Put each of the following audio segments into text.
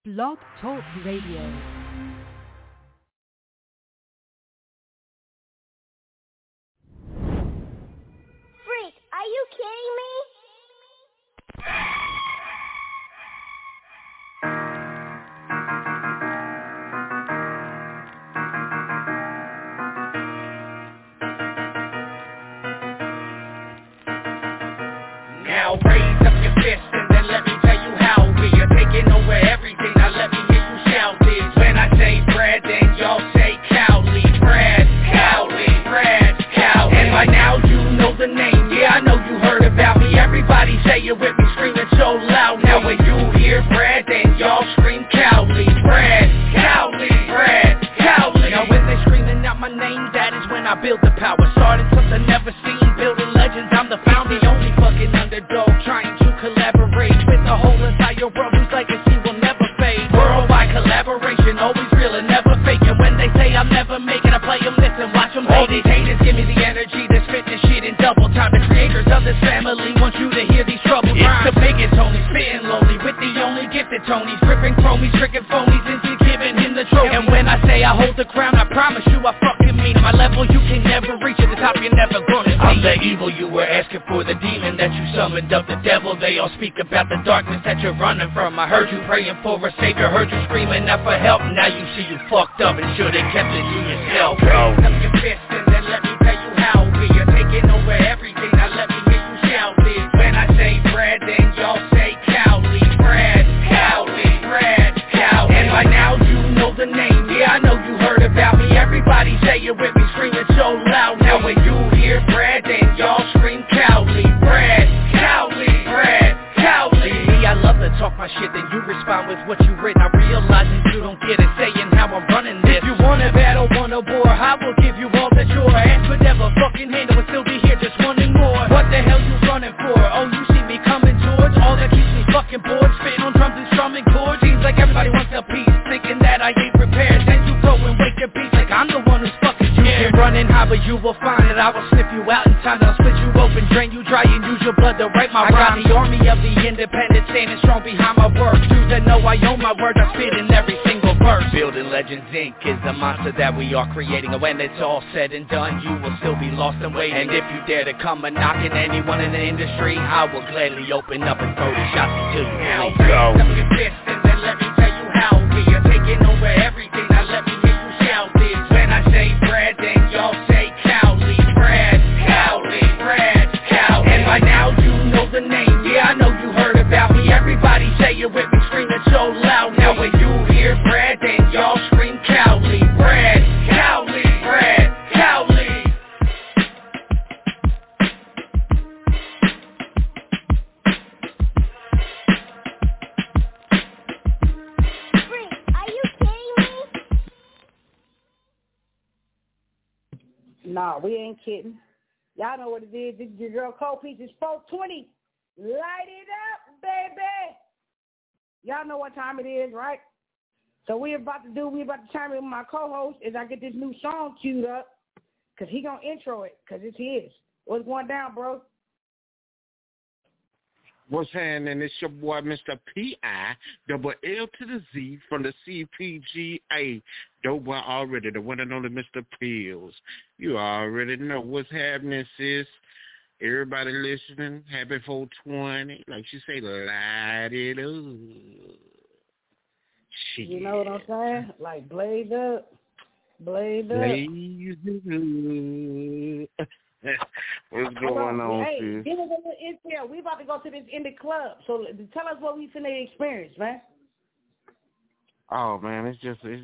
Blog Talk Radio. Freak, are you kidding me? Now raise up your fist and then let me tell you how we are taking over everything. Now let me hear you shout it. When I say Brad, then y'all say Cowley. Brad, Cowley, Brad, Cowley. And by now you know the name. Yeah, I know you heard about me. Everybody say it with me, screaming so loud. Now when you hear Brad, then y'all scream Cowley. Brad, Cowley, Brad, Cowley. Now when they screaming out my name, that is when I build the power. Starting something never seen, building legends. I'm the founder, the only fucking underdog, trying to collaborate with the whole entire world whose legacy will never fade. Worldwide collaboration, always real and never fake. And when they say I'm never making, I play them, listen, watch them. All these haters give me the energy to spit this shit in double time. The creators of this family want you to hear these trouble rhymes. It's the biggest Tony, spitting lonely with the only gifted Tonys, ripping chromies, tricking phonies into giving him the trophy. And when I say I hold the crown, I promise you I fucking mean it. My level you can never reach, at the top you're never gonna see. I'm the evil you were asking for, the demon that you summoned up, the devil. They all speak about the darkness that you're running from. I heard you praying for a savior, heard you screaming out for help. Now you see you fucked up and should've kept it to yourself. Raise up your fist and then let me tell you how we are taking over everything. Now let me hear you shout it. When I say Brad, then y'all say Cowley. Brad, Cowley, Brad, Cowley. And by now you know the name. Yeah, I know you heard about me. Everybody say it with me, screaming so loud. Now when you hear Brad, then y'all scream Cowley. Brad, Cowley, Brad, Cowley. Me, I love to talk my shit, then you respond with what you written. I realize that you don't get it, saying how I'm running this. If you want a battle, want a war, I will give you all that you're. And could never fucking handle it, still be here just wanting more. What the hell you running for? Oh, you see me coming towards all that keeps me fucking bored, spitting on drums and strumming chords. Seems like everybody wants a piece, thinking that I ain't prepared. Then you go and wake your beats like I'm the one who's fucking you. You're running high, but you will find that I will sniff you out in time. I'll split you open, drain you dry, and use your blood to write my rhyme. I got the army of the independent, standing strong behind my work. You that know I own my word, I spit in every single verse. Building Legends Inc. is the monster that we are creating. And when it's all said and done, you will still be lost and waiting. And if you dare to come a knocking anyone in the industry, I will gladly open up and throw the shots until you now go. Raise up your fist and then let me tell you how we are taking over everything. Now let me hear you shout this. When I say Brad, then y'all say Cowley. Brad, Cowley, Brad, Cowley. And by now you know the name. Yeah, I know you heard about me. Everybody say it with me, screaming so loud. Now when you hear Brad, then y'all scream Cowley. Brad, Cowley, Brad, Cowley. Freak, are you kidding me? Nah, we ain't kidding. Y'all know what it is. This is your girl Cold Peaches 420. Light it up, baby. Y'all know what time it is, right? So we about to chime in with my co-host as I get this new song queued up, because he going to intro it, because it's his. What's going down, bro? What's happening? It's your boy, Mr. P.I., double L to the Z from the CPGA. Dope boy already, the one and only Mr. Pills. You already know what's happening, sis. Everybody listening, happy 420. Like she say, light it up. Shit. You know what I'm saying? Like, blaze up. Blaze up. Blaze it up. What's going on, hey, sis? give us a little intel. We about to go to this indie club. So tell us what we finna experience, man. Oh man, it's just a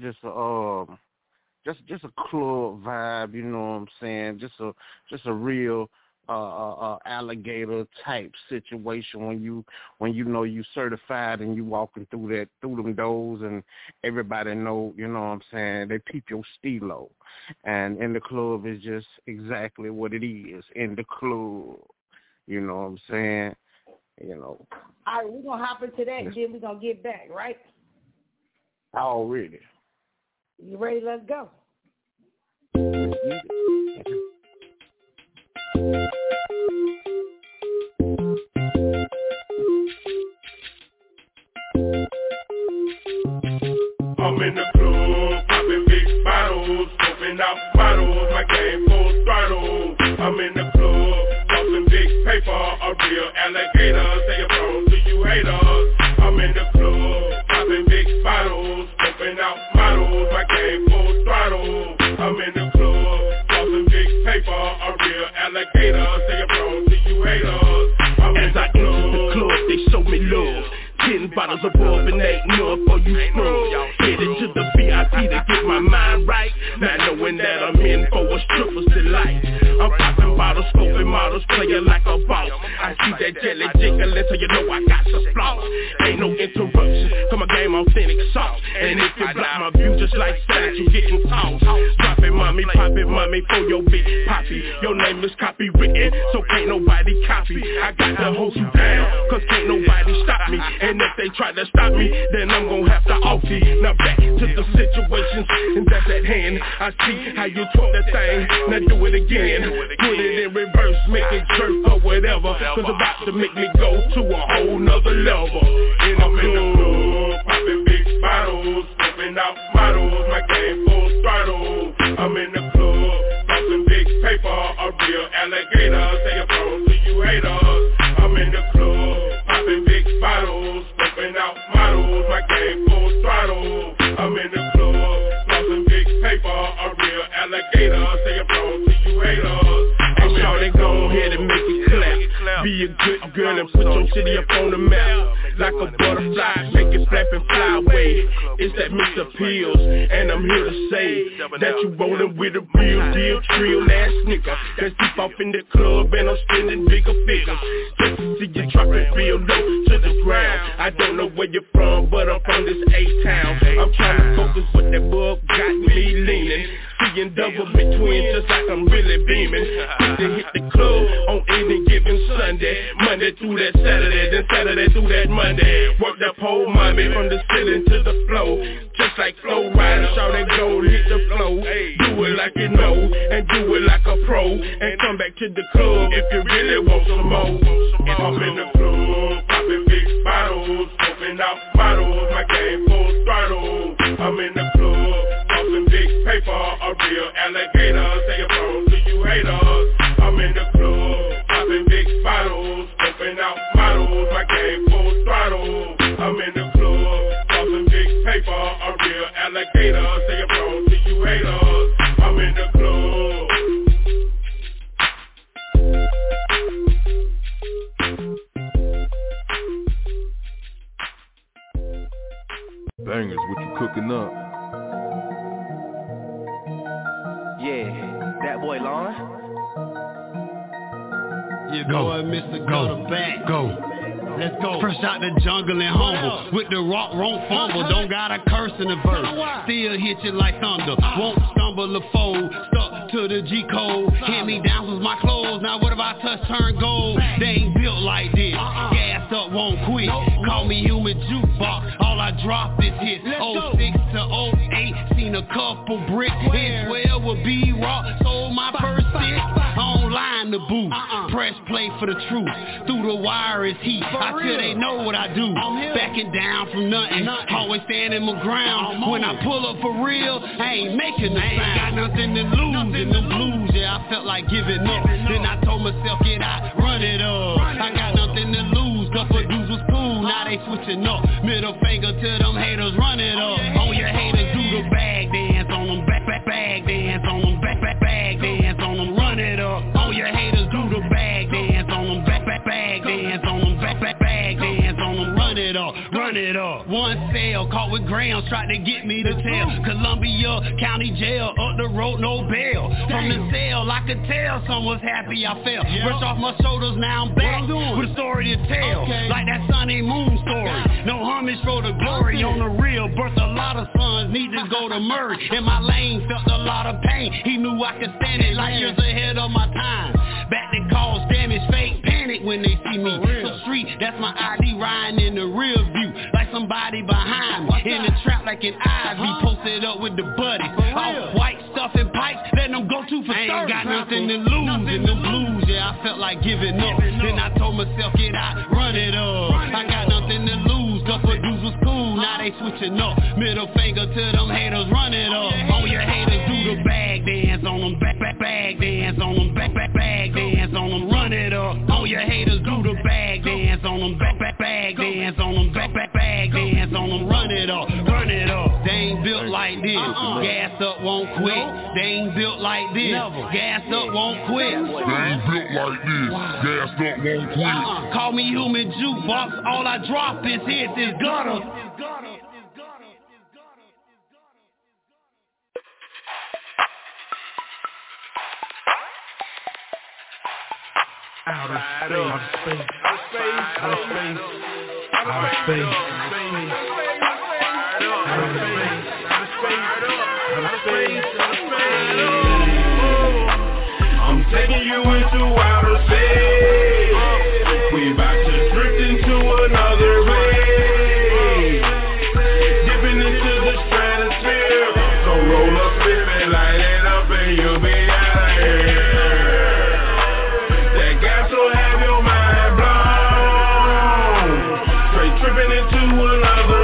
club vibe, you know what I'm saying? Just a real alligator type situation when you know you certified and you walking through them doors and everybody know, you know what I'm saying, they peep your stilo. And in the club is just exactly what it is in the club. You know what I'm saying? You know. All right, we're gonna hop into that and then we're gonna get back, right? Already. You ready? Let's go. I'm in the club, popping big bottles, smoking out bottles, my game full throttle. I'm in the club, tossing big paper, a real alligator, say you're prone to you haters. I'm in the club, popping big bottles, smoking out models, my game full throttle. I'm in the club, tossing big paper, a real alligator, say you're prone to you haters. As I enter the club, they show me love. 10 bottles of bourbon ain't enough for you scrub. Headed to the VIP to get my mind right, not knowing that I'm in for a stripper's delight. I'm popping bottles, scoping models, playing like a boss. I see that jelly jiggling, so you know I got some flaws. Ain't no interruption, cause my game authentic sauce. And if you block my view just like that, you getting tossed. Drop it mommy, pop it mommy, for your big poppy. Your name is copywritten, so can't nobody copy. I got to hold you down, cause can't nobody stop me. And if they try to stop me, then I'm gon' have to off you. Now back to the situations that's at hand. I see how you took that thing, now do it again. Put it in reverse, make it jerk or whatever, cause about to make me go to a whole nother level. And I'm in the club, popping big bottles, smoking out models, my game full throttle. I'm in the club, tossing big paper, a real alligator, say you're prone to you haters. I'm in the club, popping big bottles, smoking out models, my game full throttle. I'm in the club, tossing big paper, a real alligator, say you're prone to you haters. And shawty go ahead and make it clap. Be a good girl and put your city up on the map. Like a butterfly, make it flap and fly away. It's that Mr. Pills, and I'm here to say that you rollin' with a real deal, trill ass nigga that's deep off in the club and I'm spending bigger figures. Just to see you drop it real low to the ground. I don't know where you're from, but I'm from this A-town. I'm trying to focus, but that bug got me leaning. Seeing double between just like I'm really beaming. Quick to hit the club on any given Sunday, Monday through that Saturday, then Saturday through that Monday. Work that pole mommy from the ceiling to the floor, just like Flow Rider. Shout that go hit the flow, do it like you know, and do it like a pro, and come back to the club if you really want some more. I'm in the club, popping big bottles, smoking out models, my game full throttle. I'm in the club, tossing big paper, a real alligator, say you're prone to you haters. I'm in the club, popping big bottles, smoking out models, my game full throttle. I'm in the club, tossing big paper, a real alligator, say you're prone to you haters. I'm in the club. Bangers, what you cooking up? Yeah, that boy Lon. Yeah, boy, Mr. Go back. Go. Let's go. Fresh out the jungle and humble. With the rock, won't fumble. Don't got a curse in the verse. Still hit you like thunder. Won't stumble or fold. Stuck to the G code. Hand me down was my clothes. Now what if I touch turn gold? They ain't built like this. Gas up, won't quit. Call me human jukebox. All I dropped is hits. 06 to 08. Seen a couple bricks. Hit 12 with B-Rock. Sold my first hit. Online the booth. Press play for the truth. Through the wire is heat. I tell they know what I do. Backing down from nothing. Always standing my ground. When I pull up for real, I ain't making no sound. Got nothing to lose in the blues. Yeah, I felt like giving up. Then I told myself, get out, run it up. I got nothing to lose. Couple dudes was cool. Now they switching up. Middle finger to them haters, run it up. On your haters, do the bag dance on them. Bag dance on them. Bag dance on them. Run it up. On your haters, do the bag dance on them. Bag dance on them. Bag dance on them. Run it up. One sale, caught with grams, tried to get me to tell. Columbia County Jail, up the road, no bail. From the cell, I could tell some was happy I fell. Brush off my shoulders, now I'm back with a story to tell. Like that Sunny Moon story. No homage for the glory. On the real, birthed a lot of sons, need to go to Murray. In my lane, felt a lot of pain. He knew I could stand it, like years ahead of my time. Back that cause damage, fake panic when they see me. So street, that's my ID, riding in the rear view. Like somebody behind me. In the trap like an ivy, posted up with the buddies. All white stuff and pipes, letting them go to for 30. I ain't got nothing to lose in the blues. Yeah, I felt like giving up. Then I told myself, get out, run it up. I got nothing to lose, couple dudes was cool. Now they switching up. Middle finger to them haters, run it up. On your haters, do the bag dance on them, back dance on them, back dance on them, run it up. On your haters, do the bag dance on them, back dance on them, back dance on them, run it up, run it up. They ain't built like this, gas up, won't quit. They ain't built like this, gas up, won't quit. They ain't built like this, gas up, won't quit. Call me human jukebox, all I drop is hits, is gutter. Outer space, outer space, outer space, I'm taking you into outer space. We about to drift into another race, dipping into the stratosphere. So roll up, flip and light it up, and you'll be out of here. That gas will have your mind blown, straight tripping into another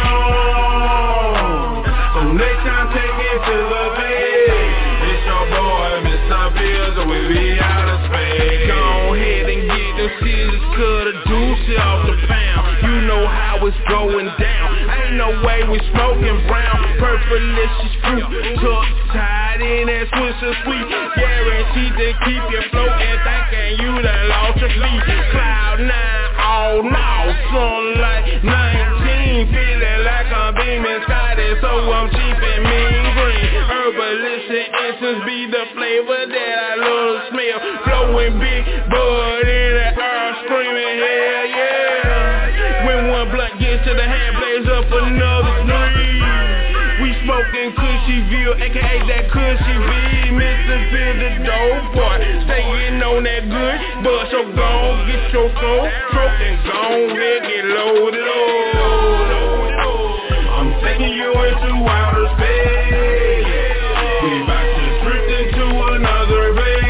zone. So next time, take it to the base. It's your boy, Mr. Bills, and we be out of space. Go ahead and get them scissors, cut a deuce off the pound. You know how it's going down. Ain't no way we smoking brown. Purple-licious fruit, tucked tied in that Swisher Sweet. Guaranteed to keep you floating, thinking you done lost your feet. Cloud 9, all now, sunlight 19. Feeling like I'm beaming Scotty, so I'm cheap and mean green. Herbalicious essence be the flavor that I love to smell. Flowing big bud in the air, screaming hell yeah. When one blunt gets to the hand, blaze up another three. We smoking Cushyville, aka that Cushy V. Mr. Phil the dope boy, staying on that good bud. So gon' get your soul, stroke and gon' get loaded up. I'm taking you into outer space. We about to drift into another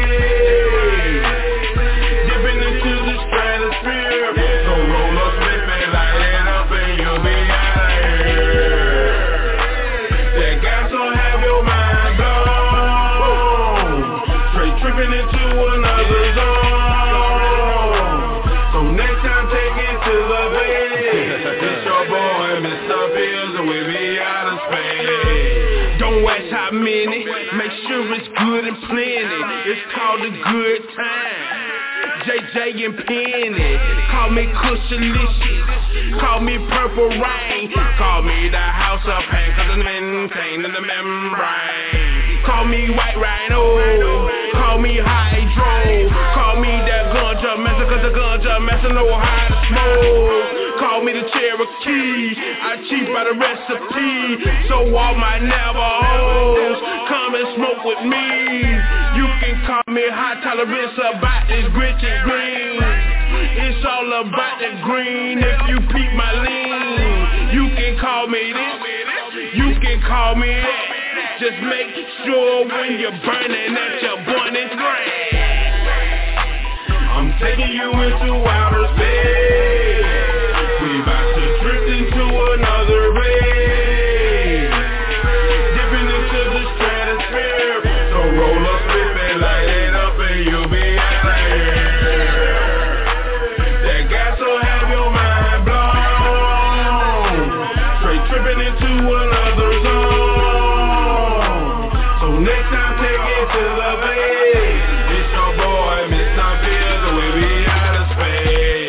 race, dipping into the stratosphere. So roll up, flip and light it up, and you'll be out of here. That gas will have your mind blown, straight tripping into another zone. So next time, take it to the base. It's your boy, Mr. Bills, and we be out of space. Don't ask how many, make sure it's good and plenty. It's called a good time. JJ and Penny, call me Cushalicious, call me Purple Rain, call me the House of Pain, cause I'm maintained in the membrane. Call me White Rhino, call me Hydro, call me that ganja master, cause the ganja master know how to smoke. Call me the Cherokee, I cheat by the recipe, so all my Navajos come and smoke with me. You can call me high tolerance about this grit and green. It's all about the green if you peep my lean. You can call me this, you can call me that. Just make sure when you're burning that your bun is grand. I'm taking you into outer space. We about to drift into another race, dipping into the stratosphere. So roll up, flip and light it up, and you'll be out of here. That gas will have your mind blown, straight tripping into another zone. So next time, take it to the base. It's your boy, Mr. Bills, and we be out of space.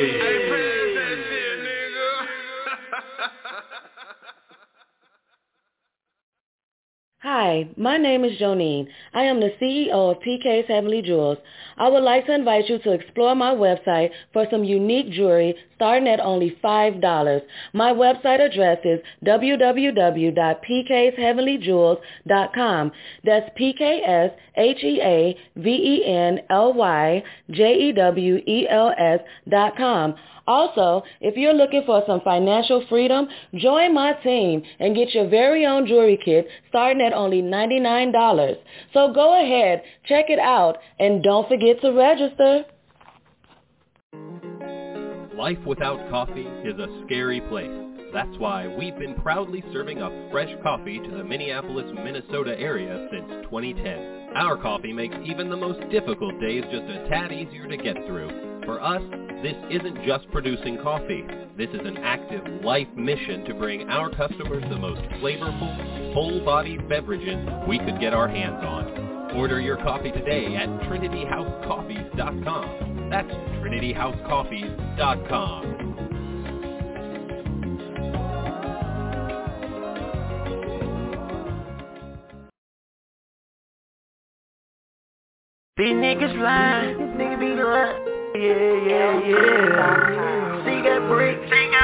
Hi, my name is Jonine. I am the CEO of PK's Heavenly Jewels. I would like to invite you to explore my website for some unique jewelry starting at only $5. My website address is www.pksheavenlyjewels.com. That's PKSHEAVENLYJEWELS.com. Also, if you're looking for some financial freedom, join my team and get your very own jewelry kit starting at only $99. So go ahead, check it out, and don't forget to register. Life without coffee is a scary place. That's why we've been proudly serving up fresh coffee to the Minneapolis, Minnesota area since 2010. Our coffee makes even the most difficult days just a tad easier to get through. For us, this isn't just producing coffee. This is an active life mission to bring our customers the most flavorful, full-bodied beverages we could get our hands on. Order your coffee today at TrinityHouseCoffees.com. That's TrinityHouseCoffees.com. These niggas lying, niggas be lying. Yeah. See got bricks.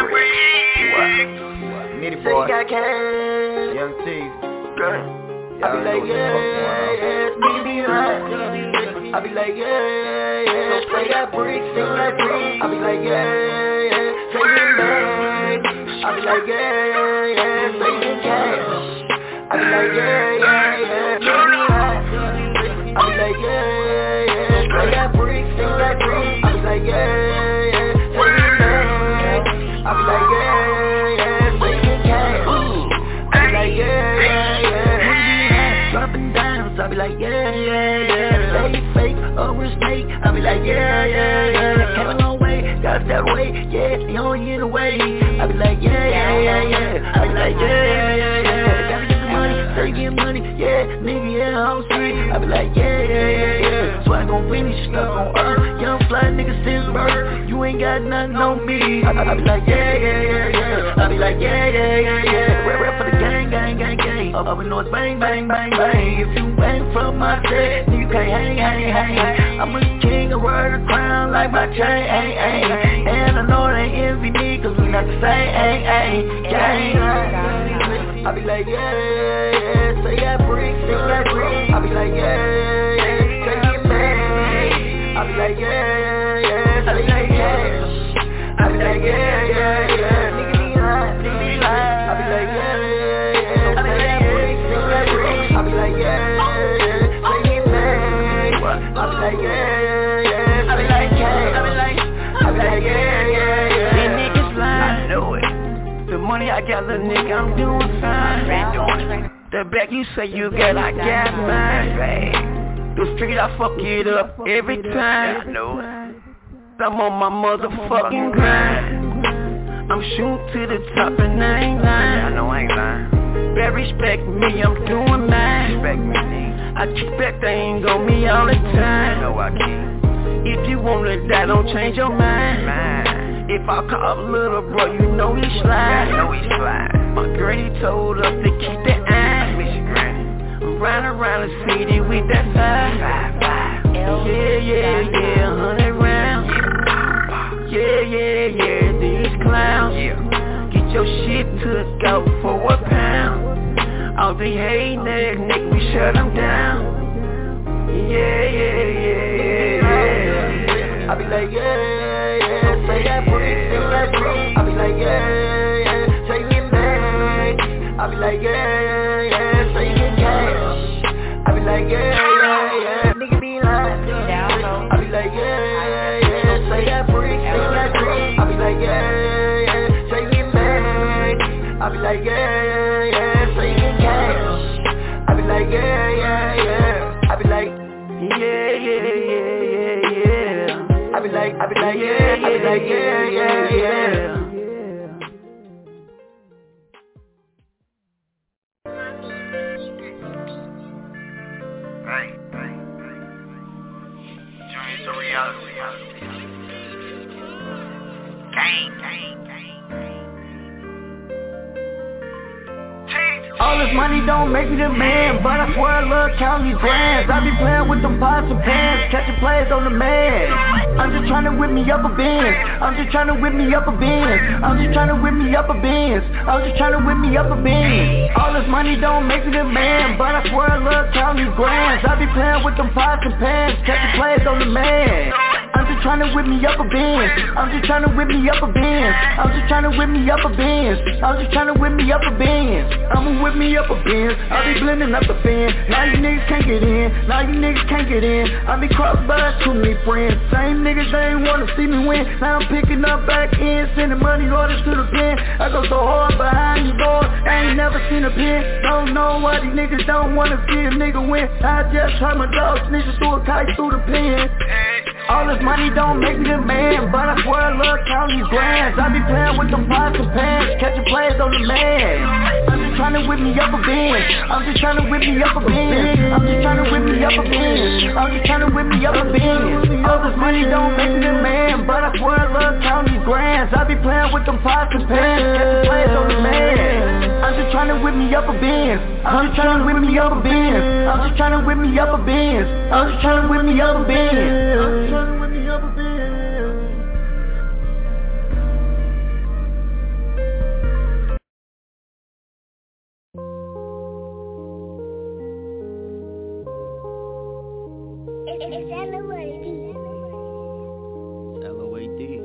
Nitty See boy. got cash. Young T. I be like, yeah. Niggas be lying. I be like, yeah. Say got bricks, say got bricks. I be like, yeah. Say get mad. I be like, yeah. Say get cash. I be like, yeah. Niggas be lying. I be like, yeah. I got bricks, I be like, yeah. Say it back. I be like, yeah. Say it cash. I be like, yeah. Dropping dimes, I be like, yeah. Say it fake, over snake. I be like, yeah. Came a long way, got that way. Yeah, the only in the way. I be like, yeah. I be like, yeah. Gotta get the money, say get money. Yeah, nigga, yeah, I'm street. I be like, yeah. Swag on finish, stuck on earth. Young fly nigga since birth. You ain't got nothing on me. I be like, yeah. I be like, yeah. Rap for the gang. Up in north, bang. If you bang from my set, you can't hang. I'm a king, I wear the crown like my chain. And I know they envy me, cause we not the same. Gang. I be like, yeah. Say that bricks. I be like, yeah. Say it back. I be like, yeah. Say that cash. I be like, yeah. Nigga be lying. I be like, yeah. Say that bricks. I be like, yeah. Say it back. I be like, yeah. I be like, cash. I be like, yeah. These niggas lying. I know it. The money I got, little nigga, I'm doing fine. The back you say you got, I got mine. The street, I fuck it up every time. I know it. I'm on my motherfucking grind. I'm shooting to the top and I ain't lying. I know I ain't lying. Better respect me, I'm doing mine. Respect me, I expect they ain't gon' me all the time. No, I can't. If you wanna die, don't change your mind. If I call a little bro, you know he slide. My granny told us to keep that eye. I'm riding around the city with that vibe. Yeah, 100 rounds. Yeah, these clowns. Get your shit took out for a pound. All the hate, nigga, we shut them down. Yeah. I be like, yeah. Say that bricks. I be like, yeah. Say it back. I be like, yeah. Say it cash. I be like, yeah. Nigga be lying. I be like, yeah. Say that bricks. I be like, yeah. Say it back. I be like, yeah. Say it cash. I be like, yeah. I be like, yeah. I be like, yeah. Hey. Dreams are reality. Gang. All this money don't make me the man, but I swear I love counting these grands. I be playing with them pots and pans, catching plays on the man. I'm just trying to whip me up a Benz. I'm just trying to whip me up a Benz. All this money don't make me the man, but I swear I love counting these grands. I be playing with them pots and pans, catching plays on the man. I'm just trying to whip me up a Benz. I'ma whip whip me up a Benz. I be blending up the fan. Now you niggas can't get in. I be crossed by too many friends. Same niggas, they ain't wanna see me win. Now I'm picking up back in, sending money orders to the pen. I go so hard behind the door, I ain't never seen a pin. Don't know why these niggas don't wanna see a nigga win. I just heard my dog snitches through a kite through the pen. All this money don't make me the man, but I swear I love counting these grands. I be playing with them pots and pans, catching plays on the man. I'm just tryna whip me up a Benz. I'm just tryna whip me up a Benz. I'm just tryna whip me up a Benz. I'm just tryna whip me up a Benz. All this money don't make me the man, but I swear I love counting these grands. I be playing with them pots and pans, catching plays on the man. I'm just tryna whip me up a Benz. I'm just tryna whip me up a Benz. I'm just tryna whip me up a Benz. I'm just tryna whip me up a Benz. Tryna whip me up a Benz. It's L-O-A-D.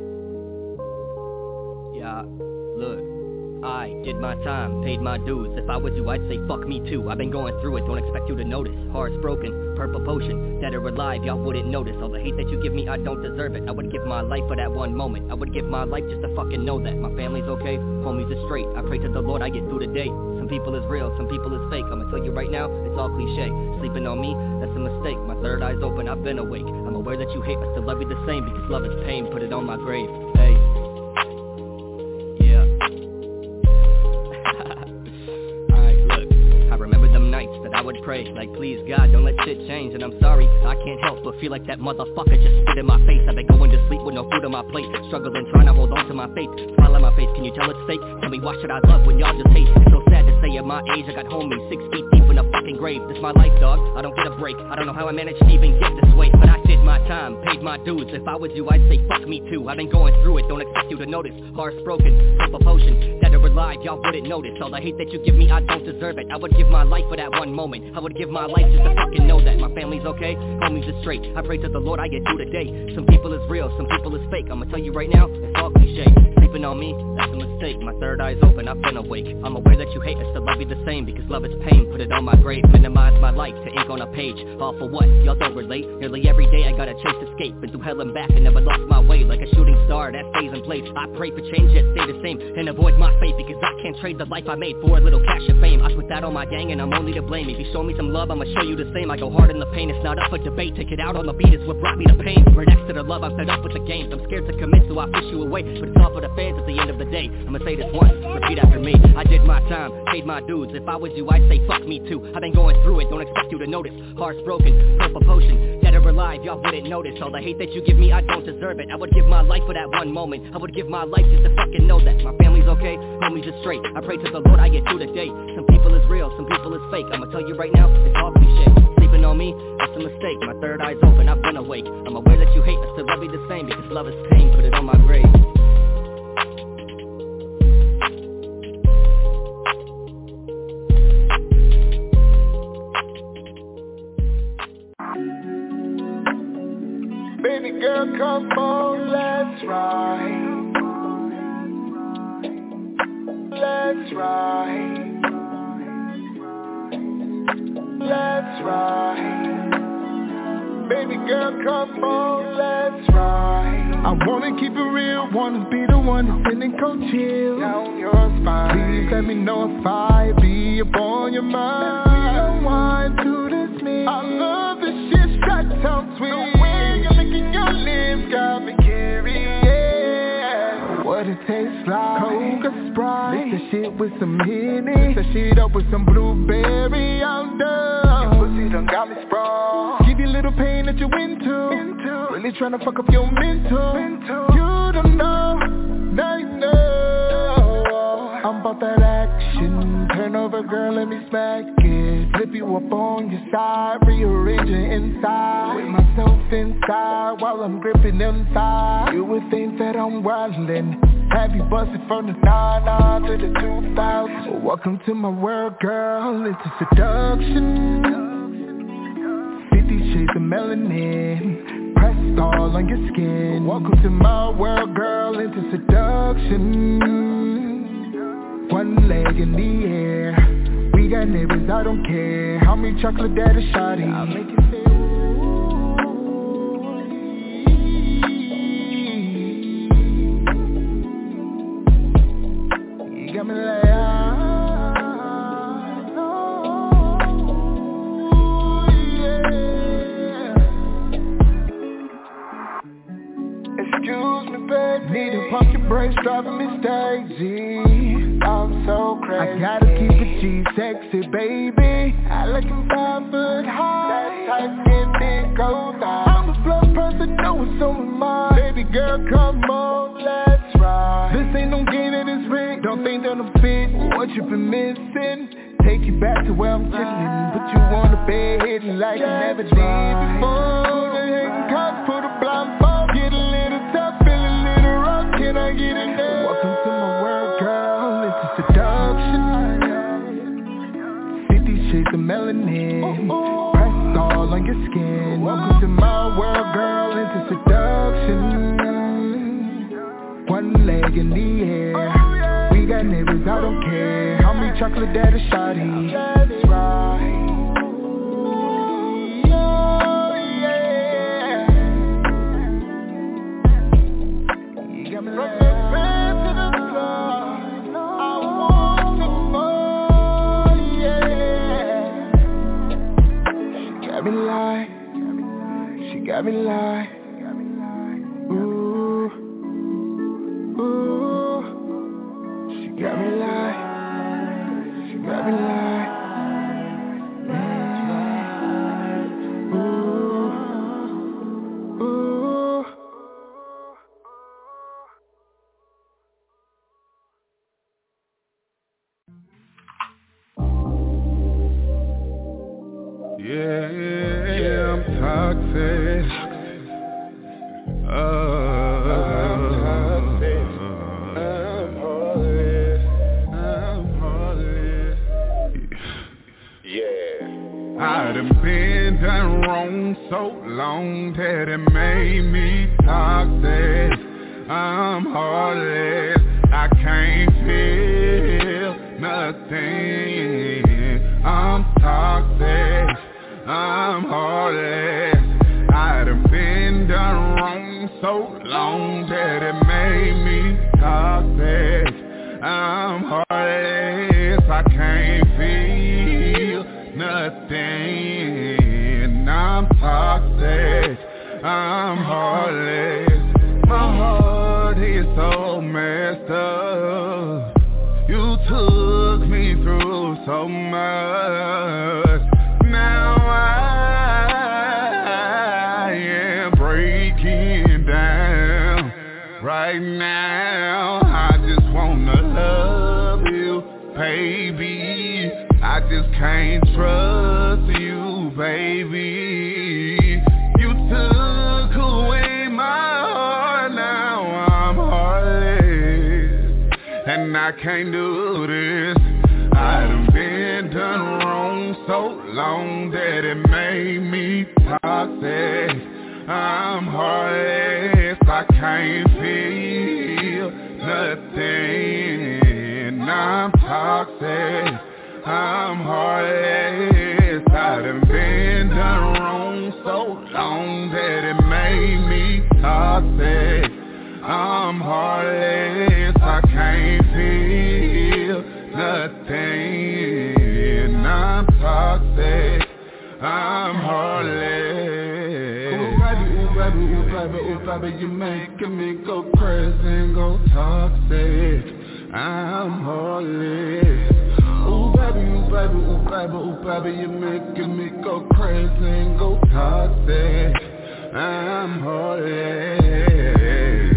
Yeah, look, I did my time, paid my dues. If I was you, I'd say fuck me too. I've been going through it, don't expect you to notice. Heart's broken, purple potion, dead or alive, y'all wouldn't notice. All the hate that you give me, I don't deserve it. I would give my life for that one moment. I would give my life just to fucking know that my family's okay, homies are straight. I pray to the Lord I get through the day. Some people is real, some people is fake. I'ma tell you right now, it's all cliche. Sleeping on me, that's a mistake. My third eye's open, I've been awake. I'm aware that you hate, but still love you the same. Because love is pain, put it on my grave. Hey. Yeah. Alright, look, I remember them nights that I would pray, like please God, don't let shit change. And I'm sorry, I can't help but feel like that motherfucker just spit in my face. I've been going to sleep with no food on my plate, struggling trying to hold on to my faith. Smile on my face, can you tell it's fake? Tell me why should I love when y'all just hate? It's so sad to say at my age I got homies 6 feet deep in a fucking grave. This my life, dog, I don't get a break. I don't know how I managed to even get this way, but I did my time, paid my dues. If I was you, I'd say fuck me too. I've been going through it, don't expect you to notice. Heart's broken, purple potion, dead or alive, y'all wouldn't notice. All the hate that you give me, I don't deserve it. I would give my life for that one moment. I would give my life just to fucking know that my family's okay, homies are straight. I pray to the Lord I get through the day. Some people is real, some people is fake. I'ma tell you right now, it's all cliche. Sleeping on me, that's a mistake. My third eye's open, I've been awake. I'm aware that you hate, I still love you the same. Because love is pain, put it on my grave. Minimize my life to ink on a page. All for what? Y'all don't relate. Nearly every day I gotta chase escape. Been through hell and back and never lost my way. Like a shooting star that stays in place. I pray for change yet stay the same. And avoid my fate because I can't trade the life I made for a little cash and fame. I put that on my gang and I'm only to blame. If you show me some love, I'ma show you the same. I go hard in the pain, it's not up for debate. Take it out on the beat, it's what brought me the pain. Right next to the love, I'm fed up with the games. I'm scared to commit, so I push you away. But it's all for the fans at the end of the day. I'ma say this once, repeat after me. I did my time, paid my dues. If I was you, I'd say fuck me too. I've been going through it, don't expect you to notice. Heart's broken, purple potion, dead or alive, y'all wouldn't notice. All the hate that you give me, I don't deserve it. I would give my life for that one moment. I would give my life just to fucking know that my family's okay, homies are straight. I pray to the Lord I get through the day. Some people is real, some people is fake. I'ma tell you right now, it's all cliche. Sleeping on me, that's a mistake. My third eye's open, I've been awake. I'm aware that you hate, I still love you the same. Because love is pain, put it on my grave. Baby girl, come on, let's ride. Let's ride. Let's ride. Baby girl, come on, let's ride. I wanna keep it real, wanna be the one that's sending cold chills down your spine. Please let me know if I be up on your mind. Let me unwind to this me. I love this shit, straight sound sweet. The way you're licking your lips got me curious. What it tastes like, Coca Sprite. Mix the shit with some Henny. Mix the shit up with some blueberry, I'm done. Your pussy done got me sprung. Give you a little pain that you into. Really tryna fuck up your mental. You don't know, now you know. I'm about that action. Turn over, girl, let me smack it. Flip you up on your side, rearrange it inside. With myself inside while I'm gripping inside. You would think that I'm wildin'. Have you busted from the 99 to the 2000? Welcome to my world, girl, it's a seduction. 50 shades of melanin, pressed all on your skin. Welcome to my world, girl, into seduction. One leg in the air, we got neighbors, I don't care how many chocolate daddy shawty. I'll make you say ooh. You got me like need to pump your brakes, driving me Stacy. I'm so crazy. I gotta keep it G, sexy baby. I like him 5 foot high. That type skin big gold eye. I'm a blunt person, know it's so mine. Baby girl, come on, let's ride. This ain't no game that is rigged. Don't think that I'm fit. What you been missing? Take you back to where I'm chillin'. Put you on the bed, hitting like I never did before. Put a hating cock, put a blindfold. Get a little tough, feel a little rough. Can I get in there? Welcome to my world, girl. It's a seduction. 50 shades of melanin. Press all on your skin. Welcome to my world, girl. It's a seduction. One leg in the air. We got neighbors, I don't care how many chocolate daddy shawty. That's right. She got me like, ooh, ooh. She got me like, ooh, ooh. Yeah, I'm toxic. I done been done wrong so long that it made me toxic. I'm heartless, I can't feel nothing. I'm toxic, I'm heartless. I done been done wrong so long that it made me toxic. I'm heartless, I can't feel nothing. I'm toxic, I'm heartless. My heart is so messed up. You took me through so much. Now I am breaking down. Right now I just wanna love you, baby. I just can't trust you, baby. You took away my heart, now I'm heartless, and I can't do this. I done been done wrong so long that it made me toxic. I'm heartless, I can't feel nothing. I'm toxic, I'm heartless. I done been done wrong so long that it made me toxic. I'm heartless, I can't feel nothing. I'm toxic, I'm heartless. Ooh baby, you making me go crazy and go toxic. I'm heartless. Ooh baby, you making me go crazy and go toxic. I'm heartless.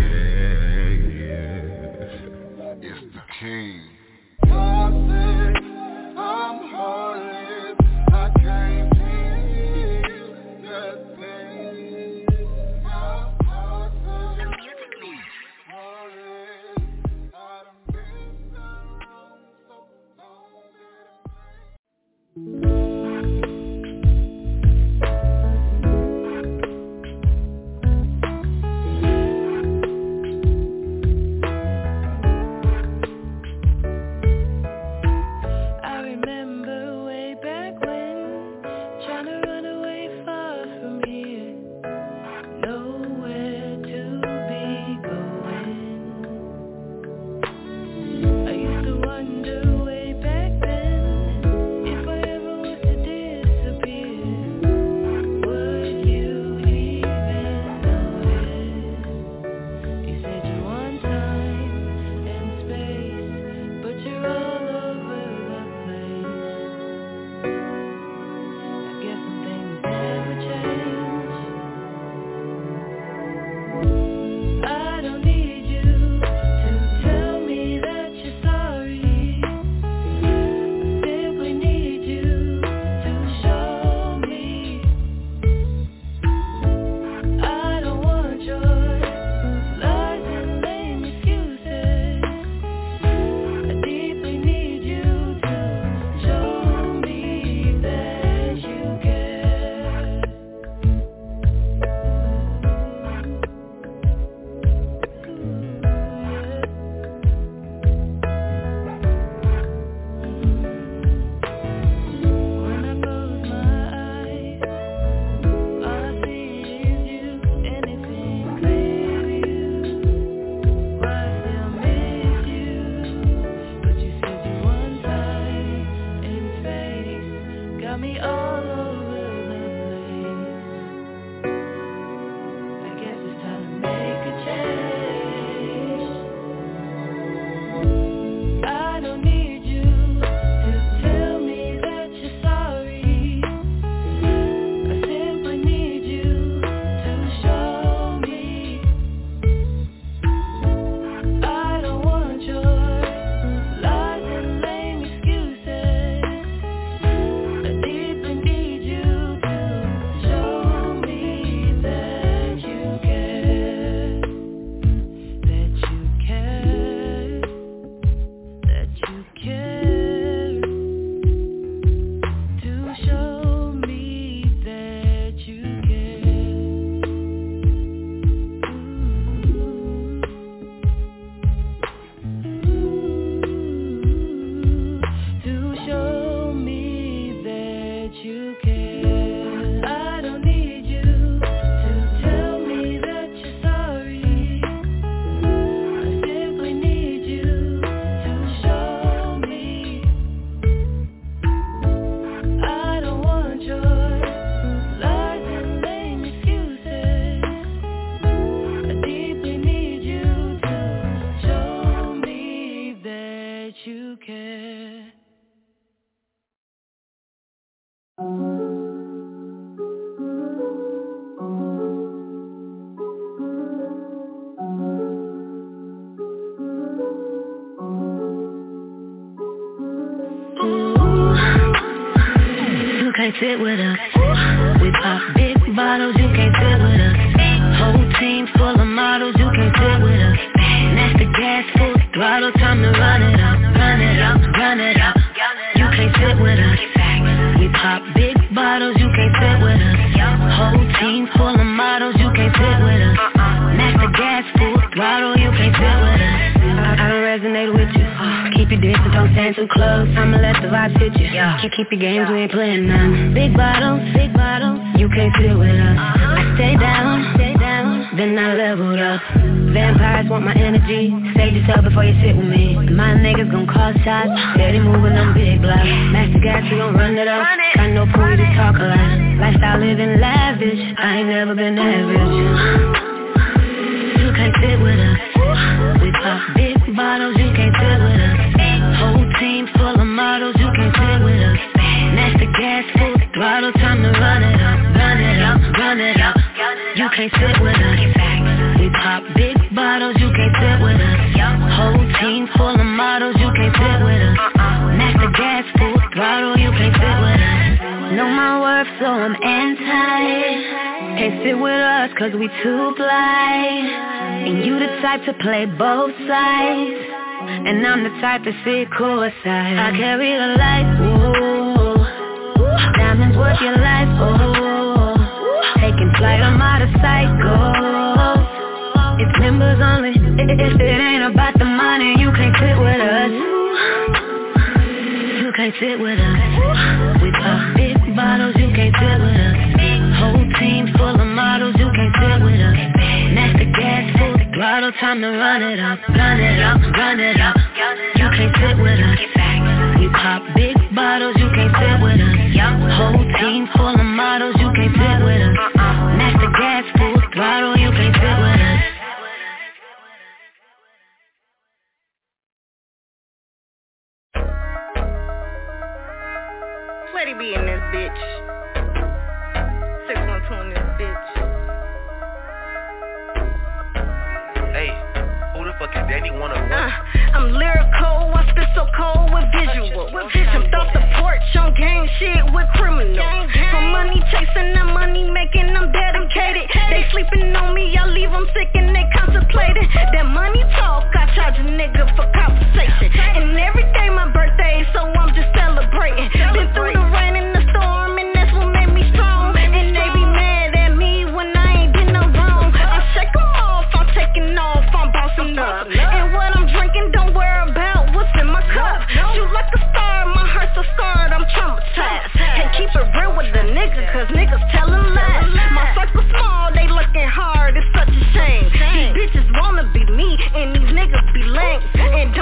It's the king. Toxic, I'm heartless. I can't feel nothing. I'm toxic. The music man. Heartless. I done been done wrong so long that I remember me all over the place. I guess it's time to make a change. I don't need you to tell me that you're sorry. I simply need you to show me. I don't want your lies and lame excuses. I deeply need you to show me that you care, that you care, that you care. To show me that you care. To show me that you care. I don't need you to tell me that you're sorry. I simply need you to show me. I don't want your lies and lame excuses. I deeply need you to show me that you care. You can't sit with us. We pop big bottles, you can't sit with us. Whole team full of models, you can't sit with us. That's the gas, full throttle, time to run it up, run it up, run it up. You can't sit with us. We pop big bottles, you can't sit with us. Whole team full of models, you can't sit with us. That's the gas, full throttle, you can't sit with us. I don't resonate with you. Keep your distance, don't stand too close. I'ma let the vibes hit you. Keep your games, we ain't playing now. Big bottles, you can't sit with us. I stay down, then I leveled up. Vampires want my energy. Save yourself before you sit with me. My niggas gon' call shots. Steady moving them big blocks. Master gas, we gon' run it up. Got no point to talk a lot. Lifestyle living lavish. I ain't never been average. You can't sit with us. We pop big bottles, you can't sit with us. Whole team full of models, you can't sit with us. That's the gas, full throttle, time to run it up, run it up, run it up. You can't sit with us. We pop big bottles, you can't sit with us. Whole team full of models, you can't sit with us. That's the gas, full throttle, you can't sit with us. Know my worth, so I'm anti. Can't sit with us, cause we too blind. And you the type to play both sides, and I'm the type to sit courtside. I carry the light, ooh. Diamonds worth your life, ooh. Taking flight, I'm out of sight, go. It's members only. If it ain't about the money, you can't sit with us. You can't sit with us. We pop big bottles, you can't sit with us. Whole team full of models, you can't sit with us. That's the gas, full throttle, time to run it up, run it up, run it up. You can't sit with us. We pop big bottles, you can't sit with us. Whole team full of models, you can't sit with us. That's the gas, full throttle, you can't sit with us. Sweaty be in this bitch. 612 in this bitch. Hey, who the fuck is Danny 101? I'm lyrical, I spit so cold with visual. Jumped off the porch on gang shit with criminals. For money chasing, that money making, I'm dedicated. They sleeping on me, I leave them sick and they contemplating. That money talk, I charge a nigga for conversation. And every day my birthday, so I'm just celebrating. Been through the rain and the storm, and that's what made me strong. And they be mad at me when I ain't did no wrong. I shake them off, I'm taking off, I'm bossing up. And what I'm drinking, don't worry about what's in my cup. Shoot like a star, my heart's so scarred, I'm traumatized. And keep it real with the nigga, cause niggas telling lies. My circle small, they looking hard, it's such a shame. These bitches wanna be me, and these niggas be lame. And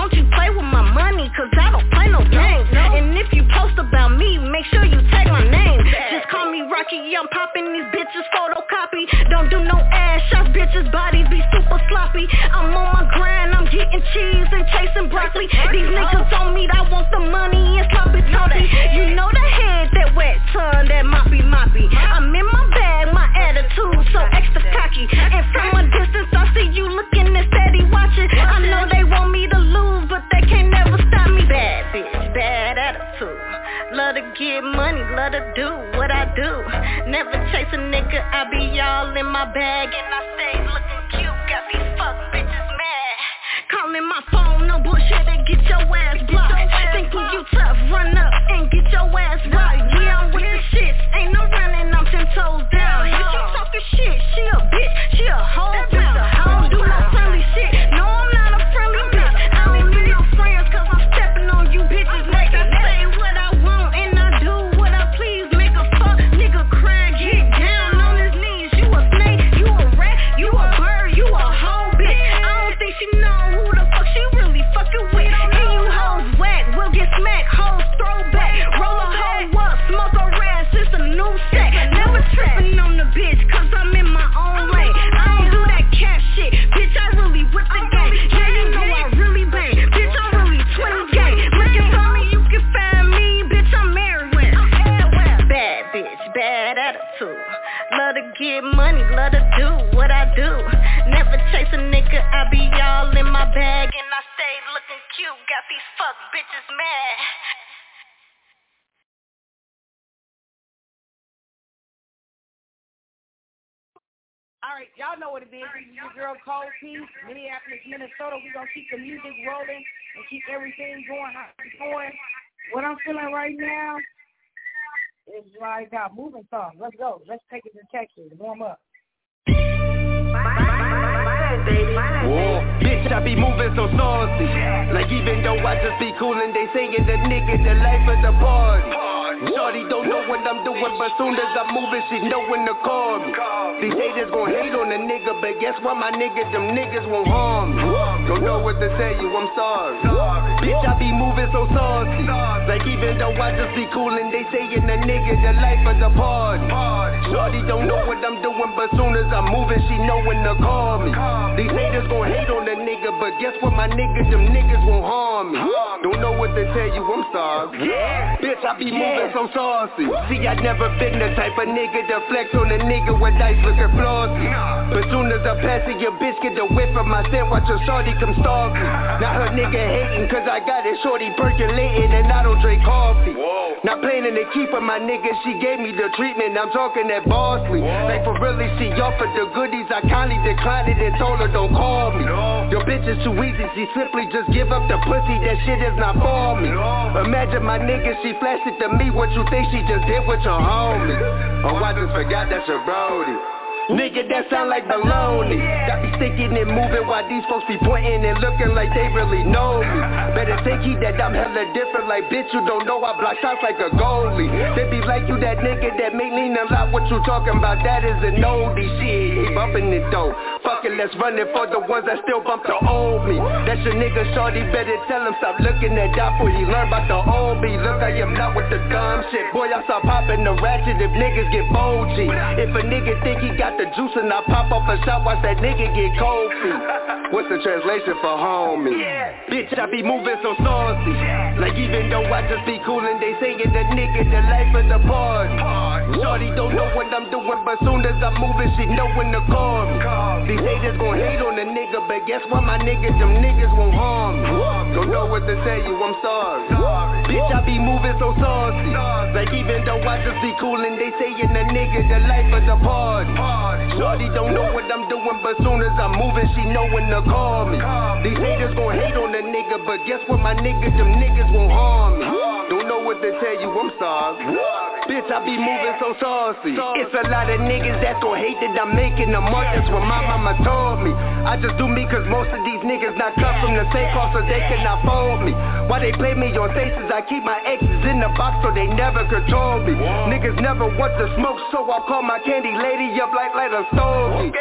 Love to get money, love to do what I do. Never chase a nigga, I be all in my bag. And I stay looking cute, got these fuck bitches mad. Calling my phone, no bullshit, and get your ass blocked. Thinking you tough, run up and get your ass rocked. Yeah, I'm with the shit, ain't no running, I'm 10 toes down. If you talking shit, she a bitch, she a hoe bitch. I don't do no friendly shit, no I'm not a friendly bitch. I don't need no friends cause I'm stepping on you bitches. Make it say what I want and I do what I please. Make a fuck nigga cry, get down on his knees. You a snake, you a rat, you a bird, you a hoe bitch. I don't think she know who the fuck she really fucking with. And you hoes whack, we'll get smacked, hoes throwback. Roll a hoe up, smoke a rat, it's a new stack. Never tripping on the bitch cause I'm in my own lane. I don't do that cat shit, bitch I really with the game. Yeah you know I really bang, bitch I'm really twin gang. Looking for me, you can find me, bitch I'm everywhere. Bad bitch, bad attitude. Love to get money, love to do what I do. Never chase a nigga, I be all in my bag. And I stay looking cute, got these fuck bitches mad. All right, y'all know what it is. This is your girl Cold Peace, Minneapolis, Minnesota. We're going to keep the music rolling and keep everything going how it's going. What I'm feeling right now is like a moving song. Let's go. Let's take it to Texas. Warm up. Whoa, bitch, I be moving so saucy. Like even though I just be cool and they saying the nigga the life of the party. Shorty don't know what I'm doing, but soon as I'm moving, she know when to call me. These haters gon' hate on a nigga, but guess what, my nigga, them niggas won't harm me. Don't know what to tell you, I'm sorry. Bitch, I be moving so saucy. Like even though I just be cool and they saying the nigga the life of the party. Shorty don't know what I'm doing, but soon as I'm moving, she know when to call me. These haters gon' hate on a nigga, but guess what, my nigga, them niggas won't harm me. Don't know what to tell you, I'm sorry. Bitch, I be moving so saucy. See, I never been the type of nigga to flex on a nigga with ice looking flossy. But soon as I pass it, your bitch get the whip of my scent, watch your shorty come stalk me. Now her nigga hating cause I got it shorty percolating and I don't drink coffee. Not planning to keep her, my nigga, she gave me the treatment, I'm talking that bossly. Like for really, she offered the goodies, I kindly declined it and told her don't call me. Your bitch is too easy, she simply just give up the pussy, that shit is not for me. Imagine my nigga, she flashed it to me, what you think she just did with your homie? Oh, I just forgot that's your brody. Nigga, that sound like baloney. Got me sticking and moving while these folks be pointing and looking like they really know me. Better think he that I'm hella different, like bitch you don't know I block shots like a goalie. They be like you that nigga that make lean a lot, what you talking about, that is an oldie shit. He bumping it though, fuck it, let's run it for the ones that still bump the old me. That's your nigga shorty, better tell him stop looking at that before he learn about the old me. Look, I am not with the dumb shit, boy I start popping the ratchet if niggas get bulgy. If a nigga think he got the juice and I pop off a shot, watch that nigga get cold feet. What's the translation for homie? Bitch, I be moving so saucy. Like even though I just be cool and they saying the nigga the life of the party. Shorty don't know what I'm doing, but soon as I'm moving, she know when to call me. These haters gon' hate on a nigga, but guess what, my nigga, them niggas won't harm me. Don't know what to tell you, I'm sorry. Bitch, I be moving so saucy. Like even though I just be cool and they saying the nigga the life of the party. Shorty don't know what I'm doing, but soon as I'm moving, she know when to call me. These haters gon' hate on a nigga, but guess what, my nigga, them niggas won't harm me. Don't know what to tell you, I'm sorry. Bitch, I be moving so saucy. It's a lot of niggas that gon' hate that I'm making a mark, that's what my mama told me. I just do me cause most of these niggas not cut from the same cloth, so they cannot fold me. Why they play me on faces, I keep my exes in the box so they never control me. Niggas never want to smoke, so I call my candy lady up like a stogie.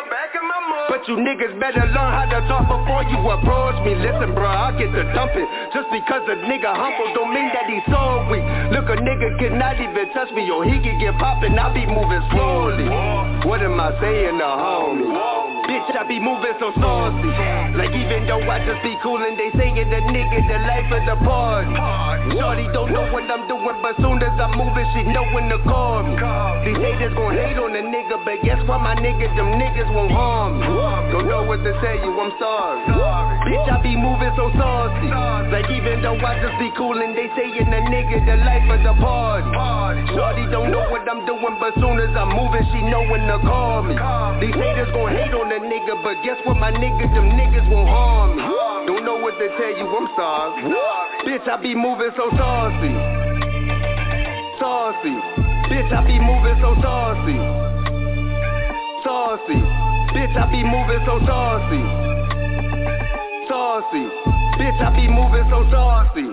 But you niggas better learn how to talk before you approach me. Listen bro, I'll get the dumping. Just because a nigga humble don't mean that he's so weak. Look, a nigga cannot even touch me or he can get poppin', I be moving slowly. What am I saying to homie? Bitch, I be moving so saucy. Like even though I just be cool and they saying the nigga the life of the party. Shorty don't know what I'm doing, but soon as I'm moving, she know when to call me. These haters gon' hate on a nigga, but guess what, my nigga, them niggas won't harm me. Don't know what to tell you, I'm sorry. Bitch, Bitch, I be moving so saucy. Like even though I just be coolin', they sayin' the nigga the life of the party. Shorty don't know what I'm doing, but soon as I'm moving, she know when to call me. These haters gon' hate on the nigga, but guess what, my nigga, them niggas won't harm me. Don't know what to tell you, I'm sorry. Bitch, I be moving so saucy. Saucy. Bitch, I be moving so saucy. Saucy. Bitch, I be moving so saucy. Saucy. Bitch, I be moving so saucy.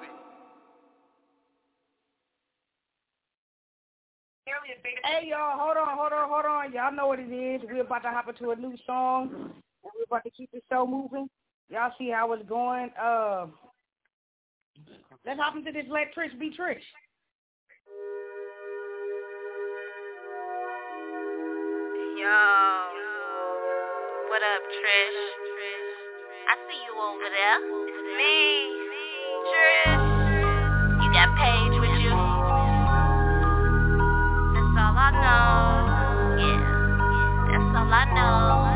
Hey y'all, hold on. Y'all know what it is. We're about to hop into a new song, and we're about to keep the show moving. Y'all see how it's going. Let's hop into this Let Trish Be Trish. Yo, what up, Trish? I see you over there. It's me, Trish. You got Paige with you? That's all I know. Yeah, that's all I know.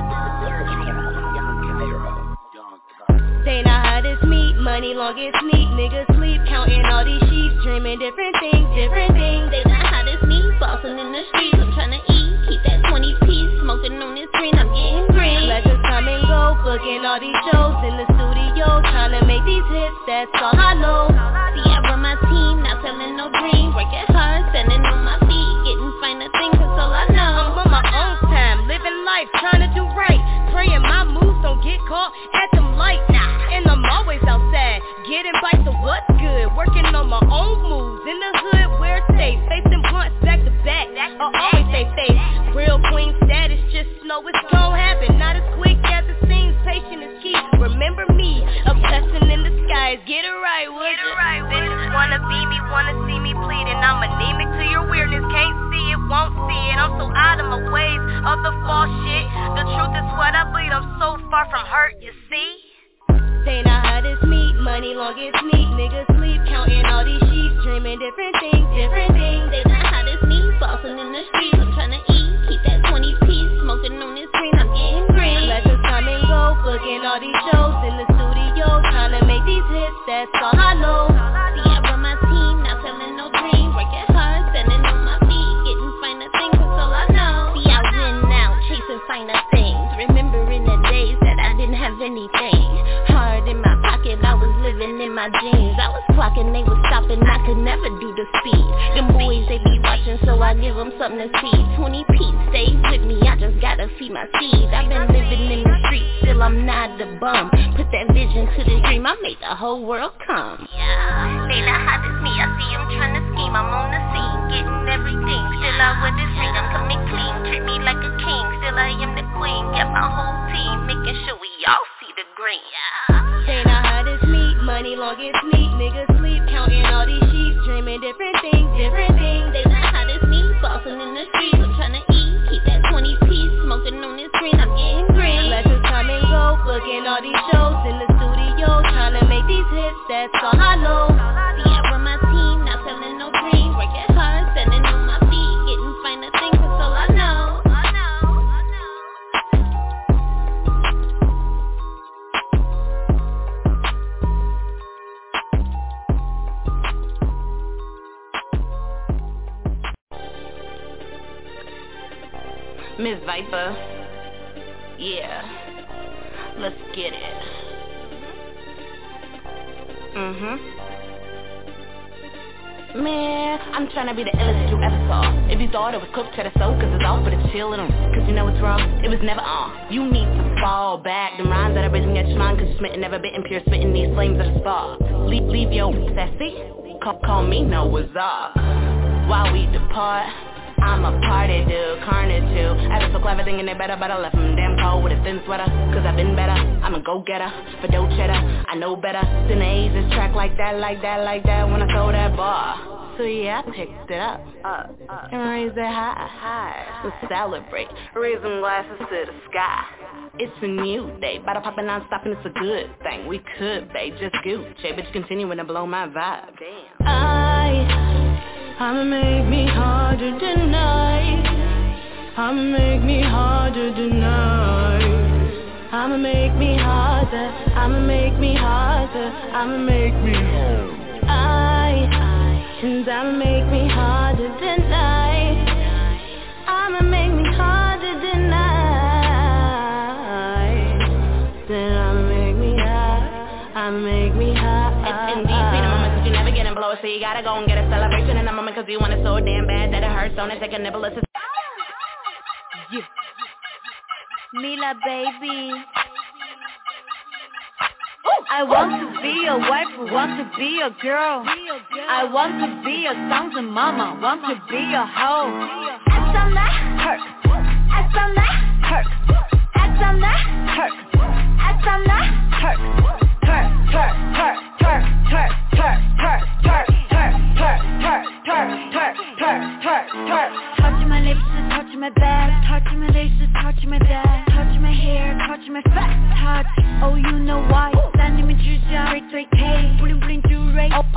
They not how this meat, money long as sneak. Niggas sleep, counting all these sheep, dreaming different things. They not how this meat, bossing in the streets. I'm tryna eat, keep that 20-piece, smoking on this green, I'm getting green. Let us come and go, booking all these shows in the studio, trying to make these hits, that's all I know. See, I run my team, not selling no dream. Working hard, standing on my feet, getting finer things, that's all I know. I'm on my own time, living life, trying to do right. Praying my moves don't get caught at them lights. And I'm always outside, getting bites of what's good. Working on my own moves, in the hood where it's safe. Facing blunts back to back, I'll always stay safe. Real queen status, just know it's gon' happen. Not as quick as it seems, patient is key. Remember me, a blessing in disguise. Get it right, would you? Bitches wanna be me, wanna see me pleading. I'm anemic to your weirdness, can't see it, won't see it. I'm so out of my ways of the false shit. The truth is what I bleed, I'm so far from hurt, you see? They not how this meat, money long as sneak. Niggas sleep, counting all these sheep, dreaming different things. They not how this meat, bossing in the streets. I'm tryna eat, keep that 20-piece, smoking on this green, I'm getting green. Let us come and go, booking all these shows in the studio, trying to make these hits, that's all I know. See, I run my team, not selling no dream. Working hard, standing on my feet, getting finer things, that's all I know. See, I win now, chasing finer things, remembering the days that I didn't have anything. Hard in my pocket, I was living in my jeans. I was clocking, they was stopping, I could never do the speed. Them boys, they be watching, so I give them something to see. 20-piece, stay with me, I just gotta feed my seeds. I've been living in the streets, still I'm not a bum. Put that vision to the dream, I make the whole world come. Yeah, they not how this me, I see them trying to scheme. I'm on the scene, getting everything. Still I wear this ring, I'm coming clean. Treat me like a king, still I am the queen. Got my whole team, making sure we all see the green. They not how this meat, money long as sneak. Niggas sleep, counting all these sheep, dreaming different things. They not how this meat, bossing in the streets. I'm tryna eat, keep that 20-piece, smoking on this green, I'm getting green. Let us come and go, booking all these shows in the studio, trying to make these hits, that's all I know. See, I run my team, not selling no dream. Working hard, standing on my feet, getting finer things, that's all I know. Miss Viper, yeah, let's get it. Man, I'm tryna be the illest you ever saw. If you thought it was cooked to the soul, cause it's all for the chill and cause you know it's wrong, it was never on. You need to fall back. Them rhymes that are risen at your mind, cause you're smitten, never bitten, pure spitting these flames of the spark. Leave your sassy, call me Noah's Ark. While we depart, I'm a party dude, carnage too. Acting so clever, thinking they better, but I left them damn cold with a thin sweater. Cause I've been better, I'm a go-getter. For dough cheddar, I know better than the Asians track like that when I throw that bar. So yeah, I picked it up and raised it high. So celebrate, raise them glasses to the sky. It's a new day, bottle popping non-stop and it's a good thing. We could, babe, just Gucci, bitch continuing to blow my vibe. Damn. I'ma make me harder tonight. I'ma make me harder tonight. I'ma make me harder, I'ma make me harder, I'ma make me and I'ma make me harder than I'ma make me harder than then I'ma make me hot, I'ma make me hot. And these be the moments that you never get and blow, so you gotta go and get a celebration in a moment, cause you want it so damn bad that it hurts. Don't take a nibble, it's yeah. Mila, baby. I want to be a wife, want to be a girl. I want to be a son's and mama, want to be a hoe. Ass on that hurt, ass on that hurt, ass on that hurt, ass on that hurt, hurt, hurt, hurt, hurt, hurt, hurt, hurt, hurt, hurt, hurt, hurt, hurt, hurt, hurt. Touching my lips, touching my back, touching my laces, touching my back, touching my hair, touching my fat, touch. Oh, you know why? 3年没指甲最 K， bling bling 就 Ray， 哦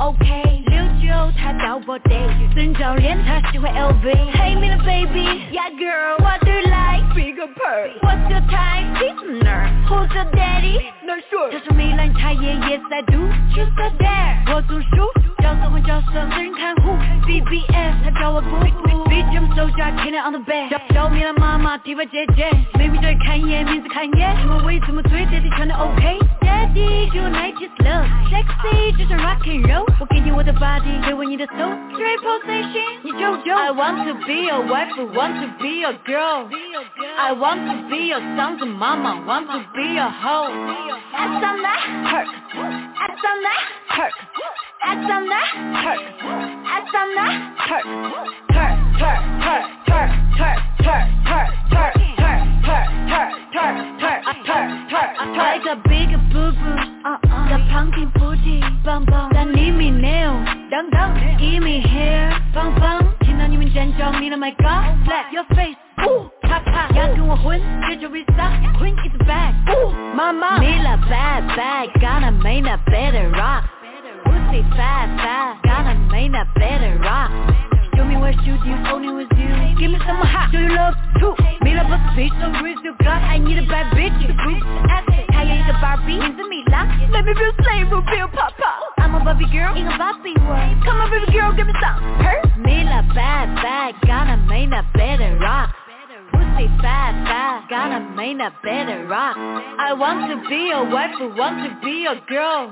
OK。69他到我 day， 3角恋他喜欢 LV。Hey Mila baby, yeah girl, what do you like? Bigger pearl. What's your type? Listener. Who's your daddy? Not sure. 他说米兰茶叶 Yes I do. Truth or dare? 我读书，角色换角色，私人看护。BBS 他叫我姑姑。Beat jump 手架 Killing on the bed。叫米兰妈妈，地位姐姐。妹妹这看一眼，名字看一眼。什么味怎么醉，爹地穿的 OK。Daddy, do you like his love? Sexy, 就像 rock and roll。我给你我的 body， 给我你的 soul。Straight position， 你就。I want to be a wife, want to be a girl. I want to be a son's mama, want to be a hoe. Ass on that hurt, ass on that hurt, ass on that hurt, ass on that hurt, hurt, hurt, hurt, hurt, hurt, hurt, hurt, hurt, hurt, hurt, hurt, hurt. I got big boo-boo, got pumpkin booty, bum bum. 난 이미 nail, down down, give me hair, bum bum. 听到你们尖叫，你的 my god, slap your face, ooh, pop pop. 要跟我混，这就 restock, Queen is back, ooh, mama. Mila bad bad, gonna make a better rock. Pussy fat fat, gonna make a better rock. Show me what you do, only with you. Give me some hot, show you love too. Mila bust bitch, so rich you got. I need a bad bitch, the group asset. 还有一个 Barbie， 名字米拉。Let me be a slave, we'll be a papa. I'm a Barbie girl in a Barbie world. Come on baby girl, give me some. Her? Mila bad bad, gonna make a better rock. Pussy fat fat, gonna make a better rock. I want to be a wife, want to be a girl.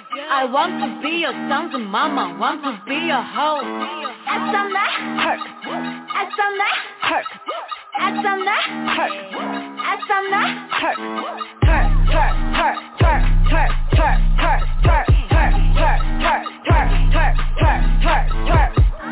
I want to be a son's mama, want to be a hoe. Ass on that hurt, ass on that hurt, ass on that hurt, ass on that hurt, hurt, hurt, hurt, hurt, hurt, hurt, hurt, hurt, hurt, hurt, hurt, hurt, hurt, hurt.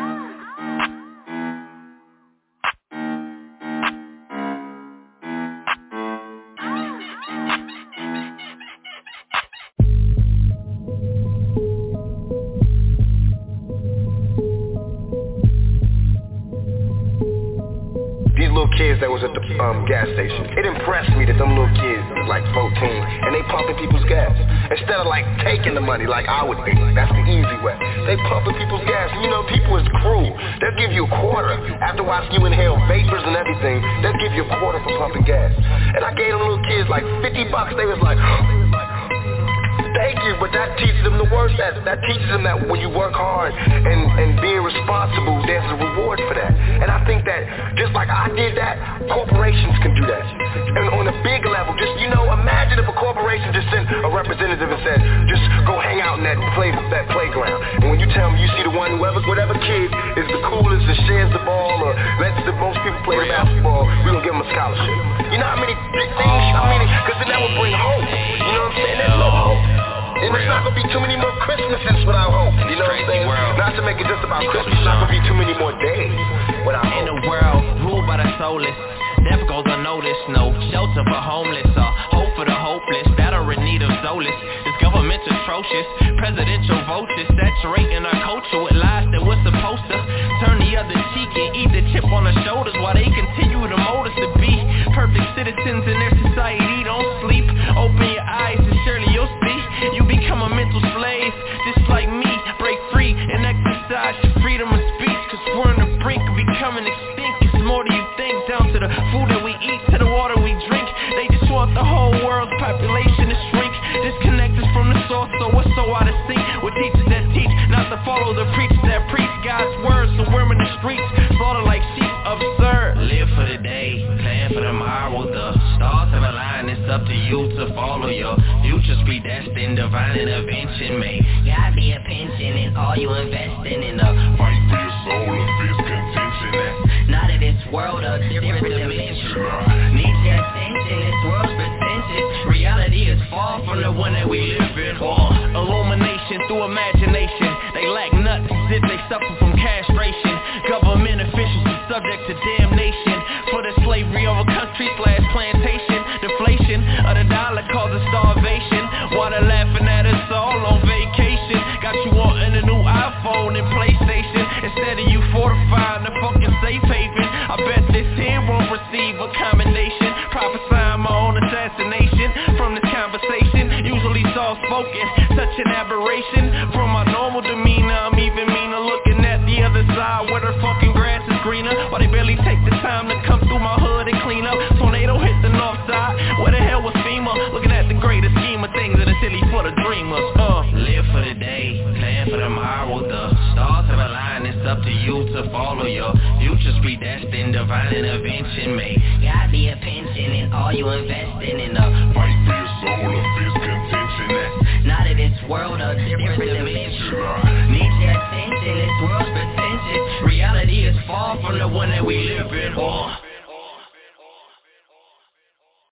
Little kids that was at the gas station. It impressed me that them little kids was like 14 and they pumping people's gas. Instead of like taking the money like I would think, that's the easy way. They pumping people's gas. You know, people is cruel. They'll give you a quarter after watching you inhale vapors and everything. They'll give you a quarter for pumping gas. And I gave them little kids like $50. They was like, thank you, but that teaches them the worst. That teaches them that when you work hard and being responsible, there's a reward for that. And I think that just like I did that, corporations can do that. And on a big level, just, you know, imagine if a corporation just sent a representative and said, just go hang out in that playground. And when you tell them you see the one, whatever kid is the coolest and shares the ball or lets the most people play the basketball, we're going to give them a scholarship. You know how many big things, because then that would bring hope. You know what I'm saying? There's no hope. And there's not going to be too many more Christmases without hope. You know what I'm saying? Not to make it just about Christmas, there's not going to be too many more days without hope. In a world ruled by the soulless, death goes unnoticed. No shelter for homeless or hope for the hopeless that are in need of solace. This government's atrocious, presidential vultures saturating our culture with lies that we're supposed to turn the other cheek and eat the chip on our shoulders while they continue to mold us to be perfect citizens in their society. Don't sleep, open your eyes and surely you'll see you become a mental slave just like me. Break free and exercise your freedom of speech, cause we're on the brink of becoming extinct. It's more than you think, down to the food that we eat, to the water we drink. They just want the whole world not to follow the preachers that preach God's words. So we're in the streets, slaughter like sheep, absurd. Live for the day, plan for tomorrow. The stars have aligned, it's up to you to follow your future's predestined, divine intervention. May God be a pension in all you investing in. A fight for your soul, a fierce contention. That's not of this world, a different dimension. Need your attention, this world's pretentious. Reality is far from the one that we live in. Illumination through imagination. They lack nuts as if they suffer from castration. Government officials are subject to damnation for the slavery of a country/plantation. Deflation of the dollar causes starvation. While they're laughing at us all on vacation. Got you wanting a new iPhone and PlayStation instead of you fortifying the fucking safe haven. I bet this here won't receive a commendation. Prophesying my own assassination from this conversation. Usually soft spoken, such an aberration. From my normal demeanor, I'm even meaner. Looking at the other side where the fucking grass is greener. Why they barely take the time to come through my hood and clean up. Tornado hit the north side. Where the hell was FEMA? Looking at the greater scheme of things that are silly for the dreamers. Live for the day, plan for tomorrow. The stars have aligned, it's up to you to follow your future's predestined, divine intervention. May God be a pension in all you investing in. A fight for your soul, a fierce contention. That's not of this world, a different dimension. Need your attention, this world's pretentious. Reality is far from the one that we live in.